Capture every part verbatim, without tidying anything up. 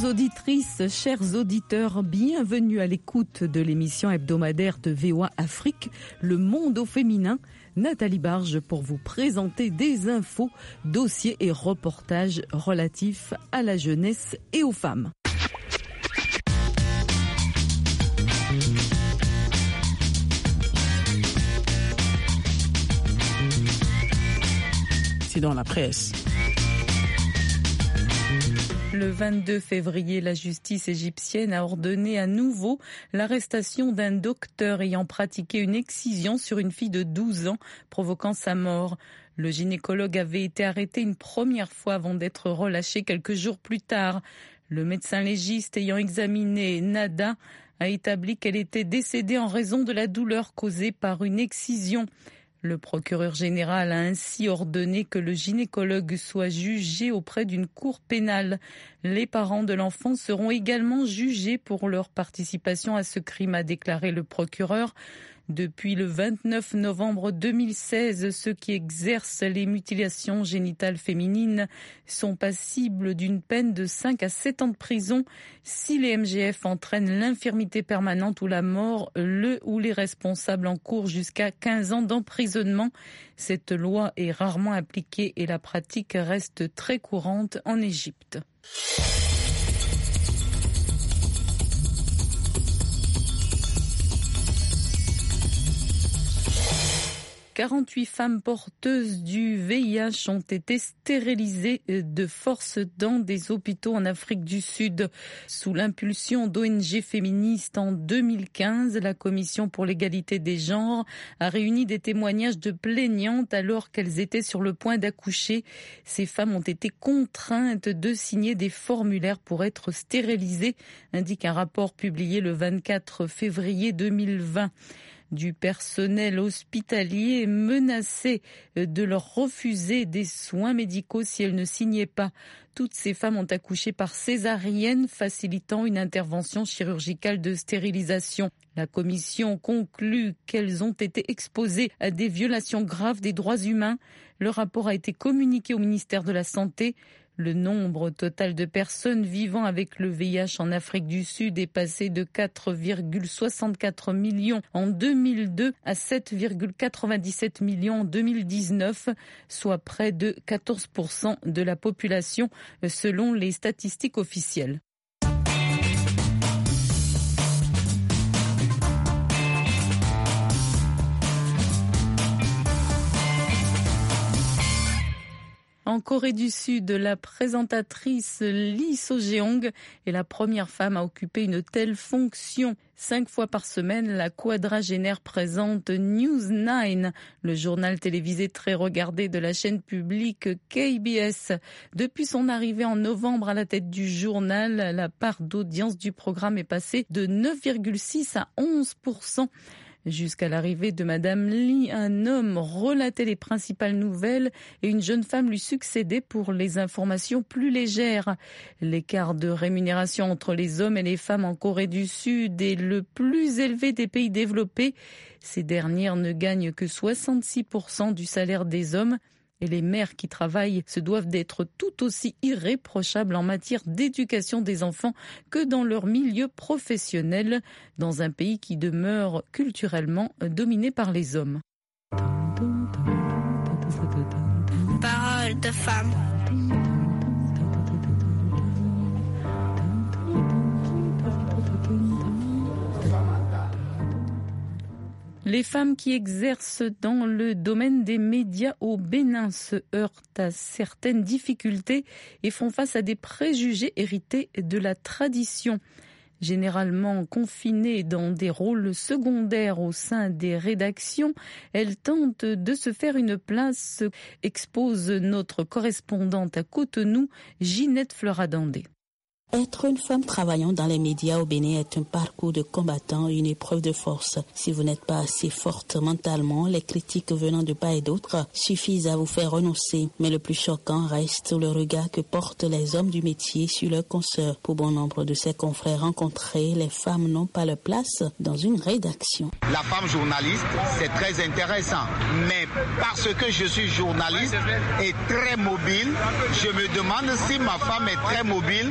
auditrices, chers auditeurs, bienvenue à l'écoute de l'émission hebdomadaire de V O A Afrique, Le Monde au féminin. Nathalie Barge pour vous présenter des infos, dossiers et reportages relatifs à la jeunesse et aux femmes. C'est dans la presse. Le vingt-deux février, la justice égyptienne a ordonné à nouveau l'arrestation d'un docteur ayant pratiqué une excision sur une fille de douze ans, provoquant sa mort. Le gynécologue avait été arrêté une première fois avant d'être relâché quelques jours plus tard. Le médecin légiste ayant examiné Nada a établi qu'elle était décédée en raison de la douleur causée par une excision. Le procureur général a ainsi ordonné que le gynécologue soit jugé auprès d'une cour pénale. Les parents de l'enfant seront également jugés pour leur participation à ce crime, a déclaré le procureur. Depuis le vingt-neuf novembre deux mille seize, ceux qui exercent les mutilations génitales féminines sont passibles d'une peine de cinq à sept ans de prison. Si les M G F entraînent l'infirmité permanente ou la mort, le ou les responsables encourent jusqu'à quinze ans d'emprisonnement. Cette loi est rarement appliquée et la pratique reste très courante en Égypte. quarante-huit femmes porteuses du V I H ont été stérilisées de force dans des hôpitaux en Afrique du Sud. Sous l'impulsion d'O N G féministes en deux mille quinze, la Commission pour l'égalité des genres a réuni des témoignages de plaignantes alors qu'elles étaient sur le point d'accoucher. Ces femmes ont été contraintes de signer des formulaires pour être stérilisées, indique un rapport publié le vingt-quatre février deux mille vingt. Du personnel hospitalier menacé de leur refuser des soins médicaux si elles ne signaient pas. Toutes ces femmes ont accouché par césarienne, facilitant une intervention chirurgicale de stérilisation. La commission conclut qu'elles ont été exposées à des violations graves des droits humains. Le rapport a été communiqué au ministère de la Santé. Le nombre total de personnes vivant avec le V I H en Afrique du Sud est passé de quatre virgule soixante-quatre millions en deux mille deux à sept virgule quatre-vingt-dix-sept millions en deux mille dix-neuf, soit près de quatorze pour cent de la population selon les statistiques officielles. En Corée du Sud, la présentatrice Lee So-jeong est la première femme à occuper une telle fonction. Cinq fois par semaine, la quadragénaire présente News neuf, le journal télévisé très regardé de la chaîne publique K B S. Depuis son arrivée en novembre à la tête du journal, la part d'audience du programme est passée de neuf virgule six à onze pour cent. Jusqu'à l'arrivée de Madame Lee, un homme relatait les principales nouvelles et une jeune femme lui succédait pour les informations plus légères. L'écart de rémunération entre les hommes et les femmes en Corée du Sud est le plus élevé des pays développés. Ces dernières ne gagnent que soixante-six pour cent du salaire des hommes. Et les mères qui travaillent se doivent d'être tout aussi irréprochables en matière d'éducation des enfants que dans leur milieu professionnel, dans un pays qui demeure culturellement dominé par les hommes. Parole de femme. Les femmes qui exercent dans le domaine des médias au Bénin se heurtent à certaines difficultés et font face à des préjugés hérités de la tradition. Généralement confinées dans des rôles secondaires au sein des rédactions, elles tentent de se faire une place, expose notre correspondante à Cotonou, Ginette Fleuradandé. Être une femme travaillant dans les médias au Bénin est un parcours de combattant, une épreuve de force. Si vous n'êtes pas assez forte mentalement, les critiques venant de part et d'autre suffisent à vous faire renoncer. Mais le plus choquant reste le regard que portent les hommes du métier sur leurs consoeurs. Pour bon nombre de ses confrères rencontrés, les femmes n'ont pas leur place dans une rédaction. La femme journaliste, c'est très intéressant. Mais parce que je suis journaliste et très mobile, je me demande si ma femme est très mobile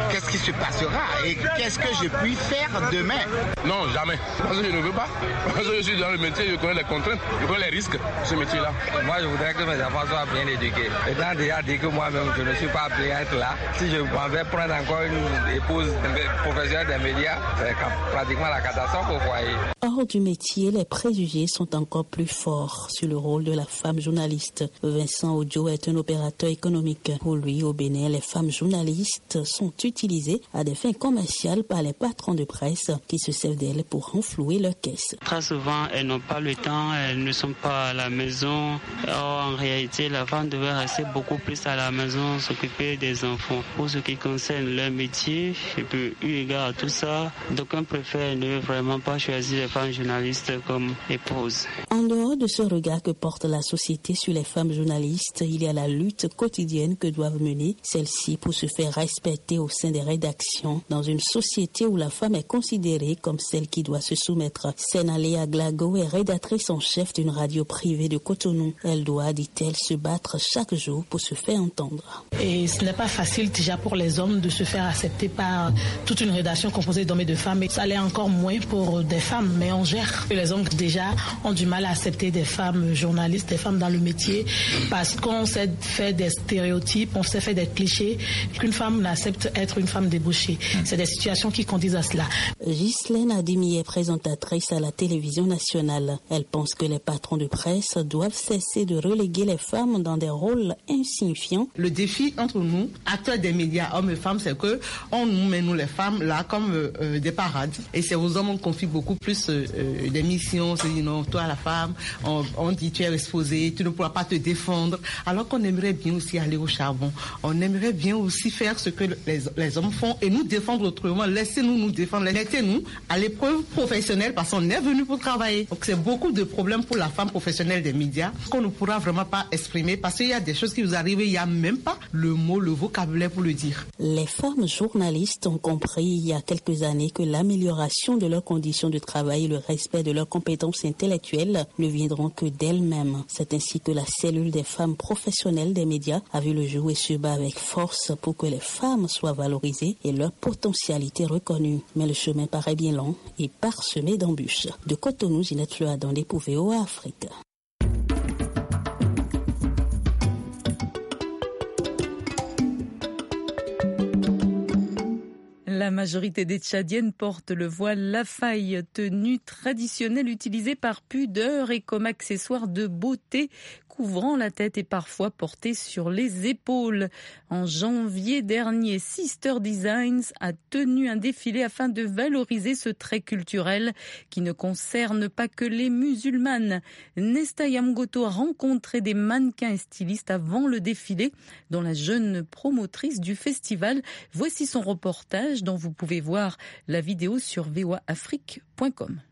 qu'est-ce qui se passera et qu'est-ce que je puis faire demain? Non, jamais. Parce que je ne veux pas. Parce que je suis dans le métier, je connais les contraintes, je connais les risques de ce métier-là. Moi, je voudrais que mes enfants soient bien éduqués. Étant déjà dit que moi-même, je ne suis pas appelé à être là. Si je m'en vais prendre encore une épouse professionnelle des médias, c'est pratiquement la catastrophe au foyer. Hors du métier, les préjugés sont encore plus forts sur le rôle de la femme journaliste. Vincent Ojo est un opérateur économique. Pour lui, au Bénin, les femmes journalistes sont utilisées à des fins commerciales par les patrons de presse qui se servent d'elles pour renflouer leurs caisses. Très souvent, elles n'ont pas le temps, elles ne sont pas à la maison. Or, en réalité, la femme devait rester beaucoup plus à la maison, s'occuper des enfants. Pour ce qui concerne leur métier, et puis eu égard à tout ça, d'aucuns préfèrent ne vraiment pas choisir les femmes journalistes comme épouses. En dehors de ce regard que porte la société sur les femmes journalistes, il y a la lutte quotidienne que doivent mener celles-ci pour se faire respecter au sein des rédactions dans une société où la femme est considérée comme celle qui doit se soumettre. Senale Aglago est rédactrice en chef d'une radio privée de Cotonou. Elle doit, dit-elle, se battre chaque jour pour se faire entendre. Et ce n'est pas facile déjà pour les hommes de se faire accepter par toute une rédaction composée d'hommes et de femmes. Et ça l'est encore moins pour des femmes, mais on gère. Les hommes déjà ont du mal à accepter des femmes journalistes, des femmes dans le métier, parce qu'on s'est fait des stéréotypes, on s'est fait des clichés, qu'une femme n'accepte être une femme débauchée. C'est des situations qui conduisent à cela. Ghislaine Adimi est présentatrice à la télévision nationale. Elle pense que les patrons de presse doivent cesser de reléguer les femmes dans des rôles insignifiants. Le défi entre nous, acteurs des médias, hommes et femmes, c'est que on nous met, nous les femmes, là comme euh, des parades. Et c'est aux hommes qu'on confie beaucoup plus euh, des missions. C'est dit non, toi la femme, on, on dit tu es exposée, tu ne pourras pas te défendre. Alors qu'on aimerait bien aussi aller au charbon. On aimerait bien aussi faire ce que les, les hommes font et nous défendre autrement. Laissez-nous nous défendre. Laissez-nous à l'épreuve professionnelle parce qu'on est venu pour travailler. Donc c'est beaucoup de problèmes pour la femme professionnelle des médias qu'on ne pourra vraiment pas exprimer parce qu'il y a des choses qui vous arrivent et il n'y a même pas le mot, le vocabulaire pour le dire. Les femmes journalistes ont compris il y a quelques années que l'amélioration de leurs conditions de travail et le respect de leurs compétences intellectuelles ne viendront que d'elles-mêmes. C'est ainsi que la cellule des femmes professionnelles des médias a vu le jour et se bat avec force pour que les femmes soient valorisées et leur potentialité reconnue. Mais le chemin paraît bien long et parsemé d'embûches. De Cotonou, Ginette Fleur Adondé pour V O A Afrique. La majorité des Tchadiennes portent le voile lafaille, tenue traditionnelle utilisée par pudeur et comme accessoire de beauté, couvrant la tête et parfois portée sur les épaules. En janvier dernier, Sister Designs a tenu un défilé afin de valoriser ce trait culturel qui ne concerne pas que les musulmanes. Nesta Yamgoto a rencontré des mannequins et stylistes avant le défilé, dont la jeune promotrice du festival. Voici son reportage dont vous pouvez voir la vidéo sur v o a afrique point com.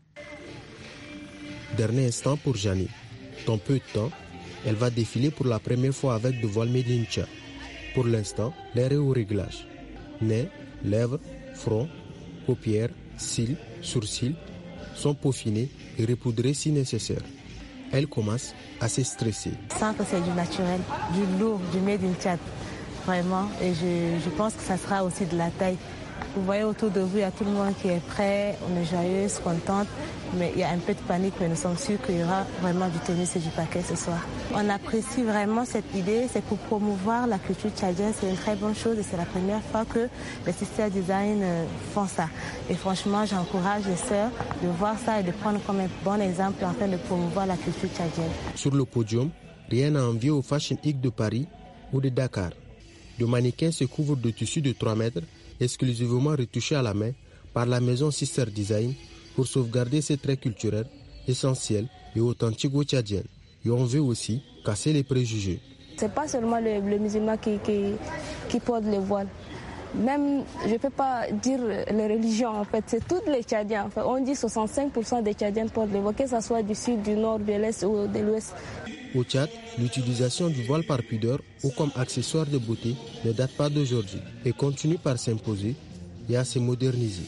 Dernier instant pour Jani. Dans peu de temps, elle va défiler pour la première fois avec de voiles made in Tchad. Pour l'instant, l'air est au réglage. Nez, lèvres, front, paupières, cils, sourcils sont peaufinés et repoudrés si nécessaire. Elle commence à se stresser. Je sens que c'est du naturel, du lourd, du made in Tchad. Vraiment, et je, je pense que ça sera aussi de la taille. Vous voyez autour de vous, il y a tout le monde qui est prêt, on est joyeuse, contente, mais il y a un peu de panique, mais nous sommes sûrs qu'il y aura vraiment du tonus et du paquet ce soir. On apprécie vraiment cette idée, c'est pour promouvoir la culture tchadienne, c'est une très bonne chose et c'est la première fois que les Sister Design font ça. Et franchement, j'encourage les sœurs de voir ça et de prendre comme un bon exemple afin de promouvoir la culture tchadienne. Sur le podium, rien à envier au Fashion Week de Paris ou de Dakar. Le mannequin se couvre de tissu de trois mètres, exclusivement retouché à la main par la maison Sister Design pour sauvegarder ces traits culturels essentiels et authentiques aux Tchadiennes. Et on veut aussi casser les préjugés. C'est pas seulement le, le musulman qui, qui, qui porte le voile. Même, je ne peux pas dire les religions, en fait, c'est toutes les Tchadiens. En fait, on dit soixante-cinq pour cent des Tchadiennes portent le voile, que ce soit du sud, du nord, de l'est ou de l'ouest. Au Tchad, l'utilisation du voile par pudeur ou comme accessoire de beauté ne date pas d'aujourd'hui et continue par s'imposer et à se moderniser.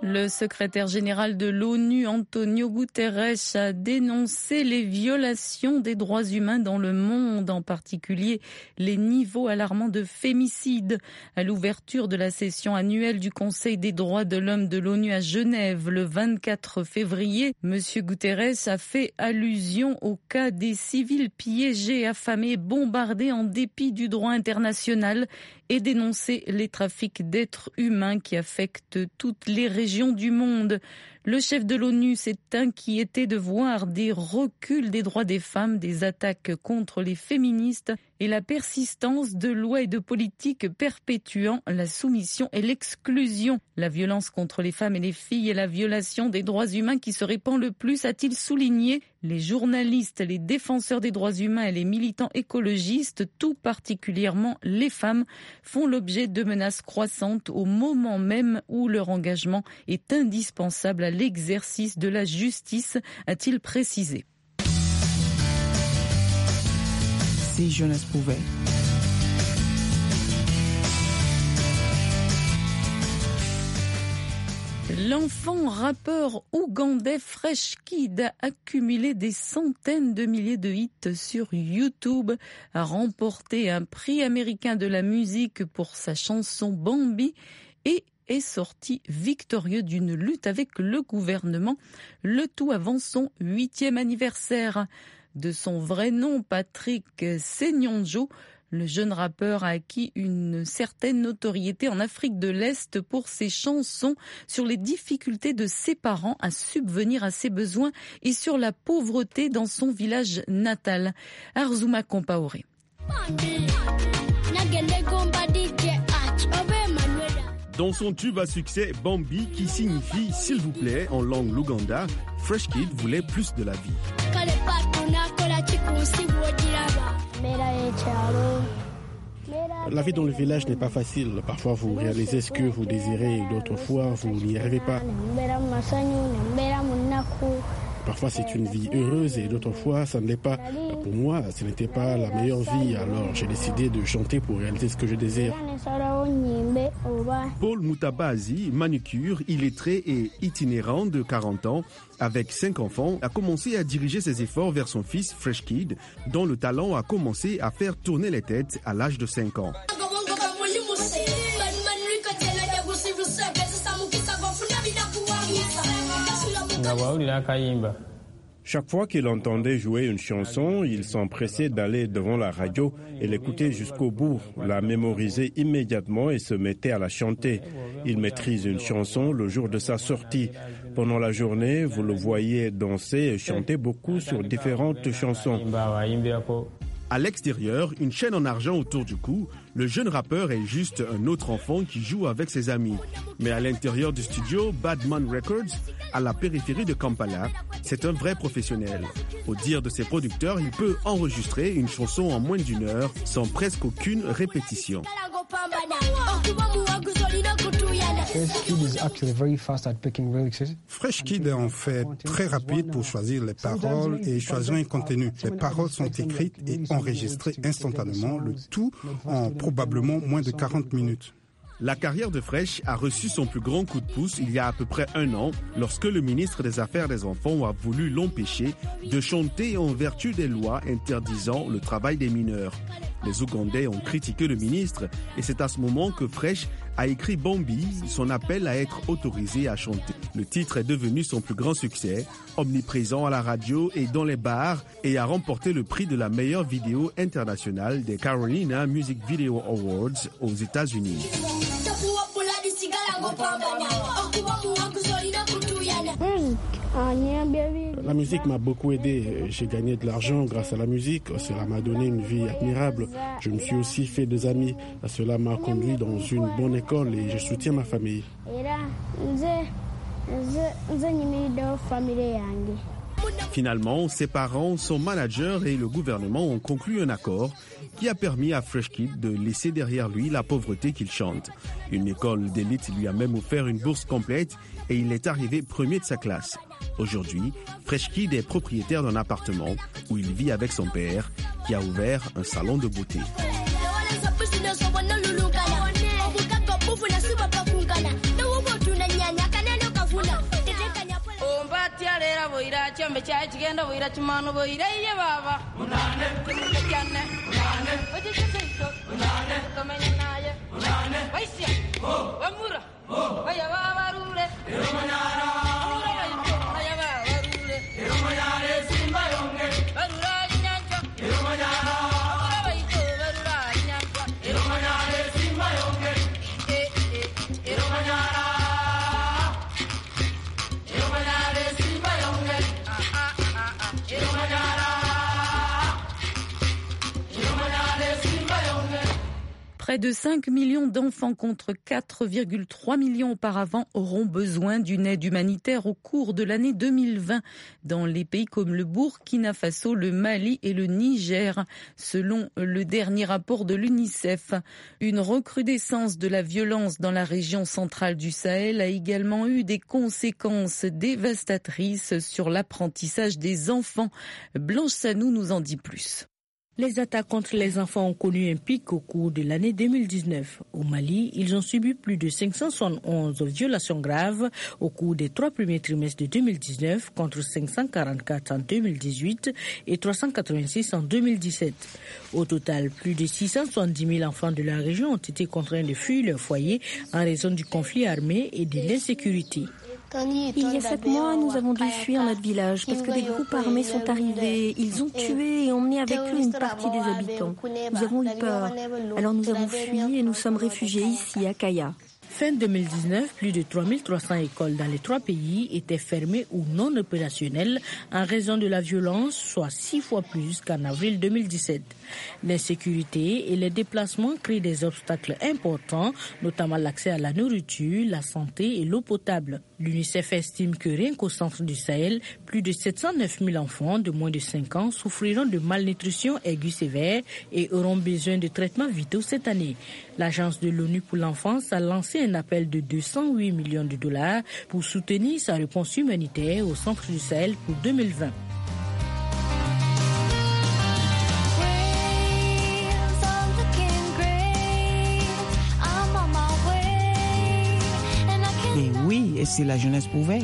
Le secrétaire général de l'ONU, Antonio Guterres, a dénoncé les violations des droits humains dans le monde, en particulier les niveaux alarmants de féminicide. À l'ouverture de la session annuelle du Conseil des droits de l'homme de l'ONU à Genève le vingt-quatre février, M. Guterres a fait allusion au cas des civils piégés, affamés, bombardés en dépit du droit international et dénoncé les trafics d'êtres humains qui affectent toutes les régions du monde. Le chef de l'ONU s'est inquiété de voir des reculs des droits des femmes, des attaques contre les féministes et la persistance de lois et de politiques perpétuant la soumission et l'exclusion. La violence contre les femmes et les filles et la violation des droits humains qui se répand le plus, a-t-il souligné. Les journalistes, les défenseurs des droits humains et les militants écologistes, tout particulièrement les femmes, font l'objet de menaces croissantes au moment même où leur engagement est indispensable à l'exercice de la justice, a-t-il précisé. Si jeunesse pouvait. L'enfant rappeur ougandais Fresh Kid a accumulé des centaines de milliers de hits sur YouTube, a remporté un prix américain de la musique pour sa chanson Bambi et est sorti victorieux d'une lutte avec le gouvernement, le tout avant son huitième anniversaire. De son vrai nom, Patrick Senyonjo, le jeune rappeur a acquis une certaine notoriété en Afrique de l'Est pour ses chansons sur les difficultés de ses parents à subvenir à ses besoins et sur la pauvreté dans son village natal. Arzuma Compaoré. Dans son tube à succès Bambi, qui signifie « s'il vous plaît » en langue Luganda, Fresh Kid voulait plus de la vie. La vie dans le village n'est pas facile. Parfois vous réalisez ce que vous désirez et d'autres fois vous n'y arrivez pas. Parfois c'est une vie heureuse et d'autres fois ça ne l'est pas. Pour moi, ce n'était pas la meilleure vie, alors j'ai décidé de chanter pour réaliser ce que je désire. Paul Mutabazi, manucure, illettré et itinérant de quarante ans, avec cinq enfants, a commencé à diriger ses efforts vers son fils Fresh Kid, dont le talent a commencé à faire tourner les têtes à l'âge de cinq ans. Chaque fois qu'il entendait jouer une chanson, il s'empressait d'aller devant la radio et l'écouter jusqu'au bout, la mémoriser immédiatement et se mettait à la chanter. Il maîtrise une chanson le jour de sa sortie. Pendant la journée, vous le voyez danser et chanter beaucoup sur différentes chansons. À l'extérieur, une chaîne en argent autour du cou, le jeune rappeur est juste un autre enfant qui joue avec ses amis. Mais à l'intérieur du studio Badman Records, à la périphérie de Kampala, c'est un vrai professionnel. Au dire de ses producteurs, il peut enregistrer une chanson en moins d'une heure sans presque aucune répétition. Fresh Kid est en fait très rapide pour choisir les paroles et choisir un contenu. Les paroles sont écrites et enregistrées instantanément, le tout en probablement moins de quarante minutes. La carrière de Fresh a reçu son plus grand coup de pouce il y a à peu près un an, lorsque le ministre des Affaires des Enfants a voulu l'empêcher de chanter en vertu des lois interdisant le travail des mineurs. Les Ougandais ont critiqué le ministre et c'est à ce moment que Fresh a écrit Bambi, son appel à être autorisé à chanter. Le titre est devenu son plus grand succès, omniprésent à la radio et dans les bars, et a remporté le prix de la meilleure vidéo internationale des Carolina Music Video Awards aux États-Unis. La musique m'a beaucoup aidé. J'ai gagné de l'argent grâce à la musique. Cela m'a donné une vie admirable. Je me suis aussi fait des amis. Cela m'a conduit dans une bonne école et je soutiens ma famille. Finalement, ses parents, son manager et le gouvernement ont conclu un accord qui a permis à Fresh Kid de laisser derrière lui la pauvreté qu'il chante. Une école d'élite lui a même offert une bourse complète et il est arrivé premier de sa classe. Aujourd'hui, Fresh Kid est propriétaire d'un appartement où il vit avec son père qui a ouvert un salon de beauté. Près de cinq millions d'enfants contre quatre virgule trois millions auparavant auront besoin d'une aide humanitaire au cours de l'année deux mille vingt dans les pays comme le Burkina Faso, le Mali et le Niger, selon le dernier rapport de l'UNICEF. Une recrudescence de la violence dans la région centrale du Sahel a également eu des conséquences dévastatrices sur l'apprentissage des enfants. Blanche Sanou nous en dit plus. Les attaques contre les enfants ont connu un pic au cours de l'année deux mille dix-neuf. Au Mali, ils ont subi plus de cinq cent soixante et onze violations graves au cours des trois premiers trimestres de deux mille dix-neuf contre cinq cent quarante-quatre en deux mille dix-huit et trois cent quatre-vingt-six en deux mille dix-sept. Au total, plus de six cent soixante-dix mille enfants de la région ont été contraints de fuir leur foyer en raison du conflit armé et de l'insécurité. Il y a sept mois, nous avons dû fuir notre village parce que des groupes armés sont arrivés. Ils ont tué et emmené avec eux une partie des habitants. Nous avons eu peur. Alors nous avons fui et nous sommes réfugiés ici à Kaya. Fin deux mille dix-neuf, plus de trois mille trois cents écoles dans les trois pays étaient fermées ou non opérationnelles en raison de la violence, soit six fois plus qu'en avril deux mille dix-sept. L'insécurité et les déplacements créent des obstacles importants, notamment l'accès à la nourriture, la santé et l'eau potable. L'UNICEF estime que rien qu'au centre du Sahel, plus de sept cent neuf mille enfants de moins de cinq ans souffriront de malnutrition aiguë sévère et auront besoin de traitements vitaux cette année. L'Agence de l'ONU pour l'enfance a lancé un appel de deux cent huit millions de dollars pour soutenir sa réponse humanitaire au centre du Sahel pour deux mille vingt. Et oui, et si la jeunesse pouvait.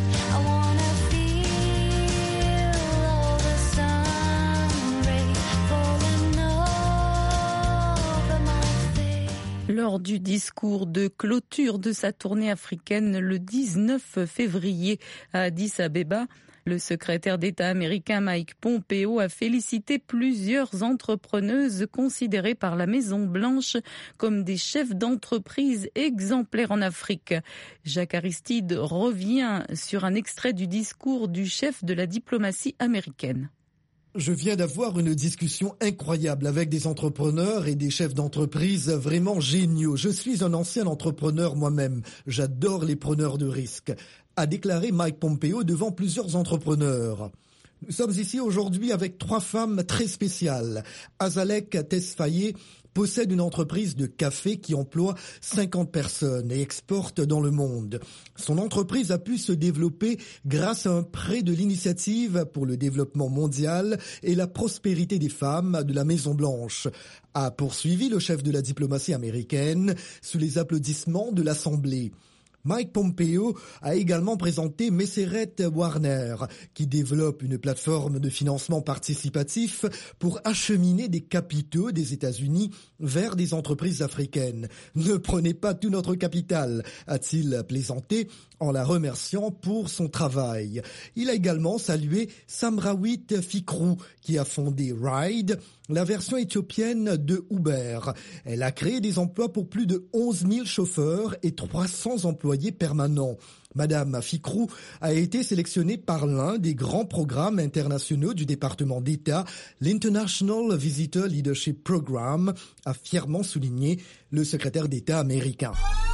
Lors du discours de clôture de sa tournée africaine le dix-neuf février à Addis Abeba, le secrétaire d'État américain Mike Pompeo a félicité plusieurs entrepreneuses considérées par la Maison-Blanche comme des chefs d'entreprise exemplaires en Afrique. Jacques Aristide revient sur un extrait du discours du chef de la diplomatie américaine. Je viens d'avoir une discussion incroyable avec des entrepreneurs et des chefs d'entreprise vraiment géniaux. Je suis un ancien entrepreneur moi-même. J'adore les preneurs de risques, a déclaré Mike Pompeo devant plusieurs entrepreneurs. Nous sommes ici aujourd'hui avec trois femmes très spéciales. Azalek Tesfaye possède une entreprise de café qui emploie cinquante personnes et exporte dans le monde. Son entreprise a pu se développer grâce à un prêt de l'Initiative pour le développement mondial et la prospérité des femmes de la Maison-Blanche, a poursuivi le chef de la diplomatie américaine sous les applaudissements de l'Assemblée. Mike Pompeo a également présenté Messeret Warner, qui développe une plateforme de financement participatif pour acheminer des capitaux des États-Unis vers des entreprises africaines. Ne prenez pas tout notre capital, a-t-il plaisanté en la remerciant pour son travail. Il a également salué Samrawit Fikrou, qui a fondé Ride, la version éthiopienne de Uber. Elle a créé des emplois pour plus de onze mille chauffeurs et trois cents employés permanents. Madame Fikrou a été sélectionnée par l'un des grands programmes internationaux du département d'État, l'International Visitor Leadership Program, a fièrement souligné le secrétaire d'État américain.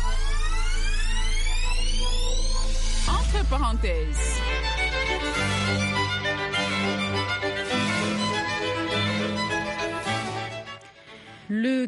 Entre parenthèses. Le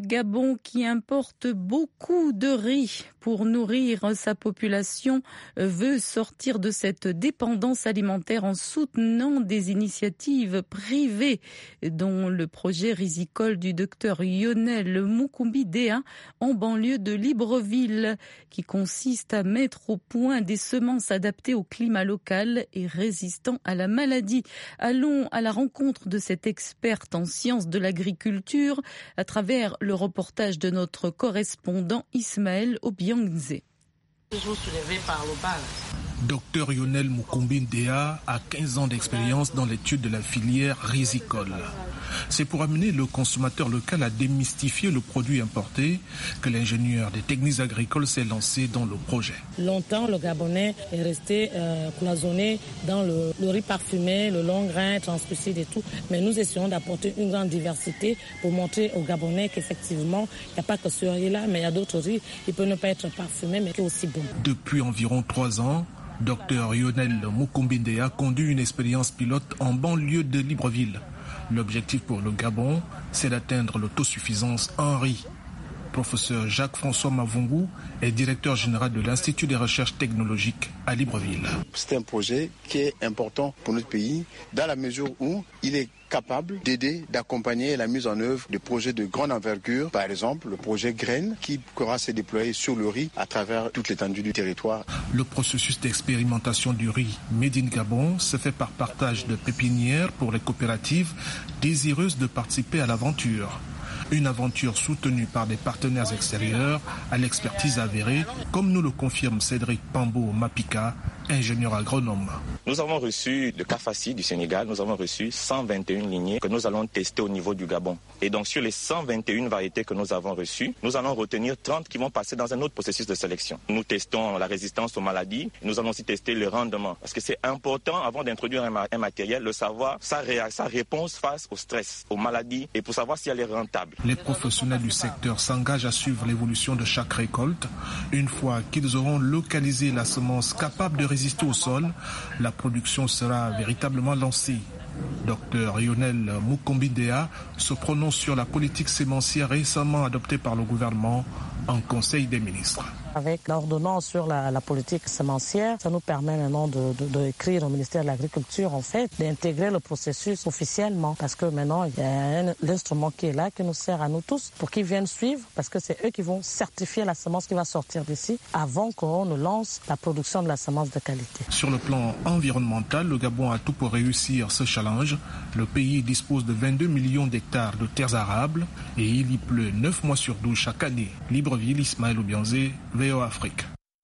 Gabon, qui importe beaucoup de riz pour nourrir sa population, veut sortir de cette dépendance alimentaire en soutenant des initiatives privées, dont le projet risicole du docteur Lionel Mukumbidea en banlieue de Libreville, qui consiste à mettre au point des semences adaptées au climat local et résistant à la maladie. Allons à la rencontre de cette experte en sciences de l'agriculture à travers le reportage de notre correspondant Ismaël Obiangze. Toujours soulevé par le bal. Docteur Lionel Mukumbidea a quinze ans d'expérience dans l'étude de la filière risicole. C'est pour amener le consommateur local à démystifier le produit importé que l'ingénieur des techniques agricoles s'est lancé dans le projet. Longtemps, le Gabonais est resté euh, cloisonné dans le, le riz parfumé, le long grain, translucide et tout. Mais nous essayons d'apporter une grande diversité pour montrer aux Gabonais qu'effectivement, il n'y a pas que ce riz-là, mais il y a d'autres riz. Il peut ne pas être parfumé, mais qui est aussi bon. Depuis environ trois ans, Docteur Lionel Mukumbidea conduit une expérience pilote en banlieue de Libreville. L'objectif pour le Gabon, c'est d'atteindre l'autosuffisance en riz. Professeur Jacques-François Mavungu est directeur général de l'Institut des recherches technologiques à Libreville. C'est un projet qui est important pour notre pays dans la mesure où il est capable d'aider, d'accompagner la mise en œuvre de projets de grande envergure, par exemple le projet Graines qui pourra se déployer sur le riz à travers toute l'étendue du territoire. Le processus d'expérimentation du riz Made in Gabon se fait par partage de pépinières pour les coopératives désireuses de participer à l'aventure. Une aventure soutenue par des partenaires extérieurs à l'expertise avérée, comme nous le confirme Cédric Pambo Mapika, ingénieur agronome. Nous avons reçu de Kafassi du Sénégal, nous avons reçu cent vingt et une lignées que nous allons tester au niveau du Gabon. Et donc sur les cent vingt et une variétés que nous avons reçues, nous allons retenir trente qui vont passer dans un autre processus de sélection. Nous testons la résistance aux maladies, nous allons aussi tester le rendement. Parce que c'est important, avant d'introduire un, ma- un matériel, de savoir sa, ré- sa réponse face au stress, aux maladies, et pour savoir si elle est rentable. Les professionnels du secteur s'engagent à suivre l'évolution de chaque récolte. Une fois qu'ils auront localisé la semence capable de résister au sol, la production sera véritablement lancée. Docteur Lionel Mukumbidea se prononce sur la politique sémencière récemment adoptée par le gouvernement en Conseil des ministres. Avec l'ordonnance sur la, la politique sémencière, ça nous permet maintenant de, de, de écrire au ministère de l'Agriculture, en fait, d'intégrer le processus officiellement. Parce que maintenant, il y a un, l'instrument qui est là, qui nous sert à nous tous, pour qu'ils viennent suivre, parce que c'est eux qui vont certifier la semence qui va sortir d'ici, avant qu'on ne lance la production de la semence de qualité. Sur le plan environnemental, le Gabon a tout pour réussir ce challenge. Le pays dispose de vingt-deux millions d'hectares de terres arables et il y pleut neuf mois sur douze chaque année. Libreville, Ismaël Obiangze, V O Afrique.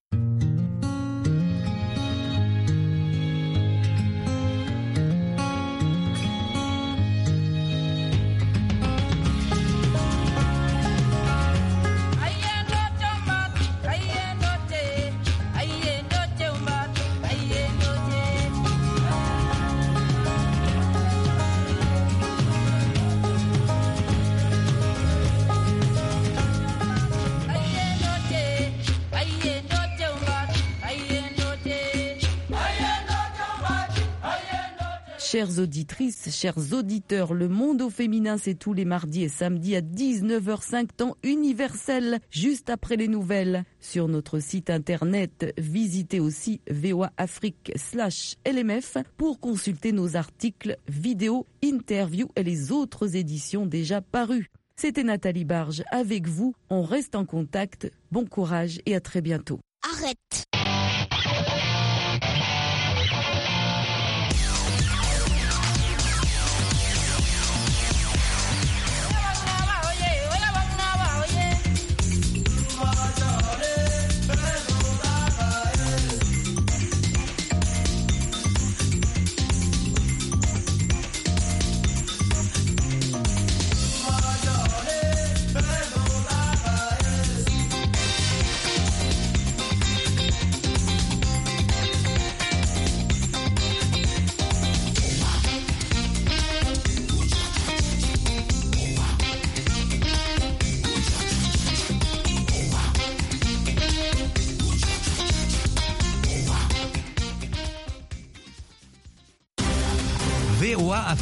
Chères auditrices, chers auditeurs, le monde au féminin, c'est tous les mardis et samedis à dix-neuf heures cinq, temps universel, juste après les nouvelles. Sur notre site internet, visitez aussi V O A Afrique slash L M F pour consulter nos articles, vidéos, interviews et les autres éditions déjà parues. C'était Nathalie Barge avec vous. On reste en contact. Bon courage et à très bientôt. Arrête!